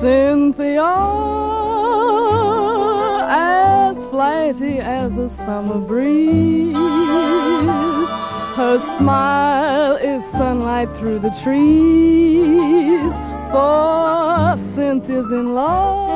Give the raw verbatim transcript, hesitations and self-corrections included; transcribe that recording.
Cynthia, as flighty as a summer breeze. Her smile is sunlight through the trees, for Cynthia's in love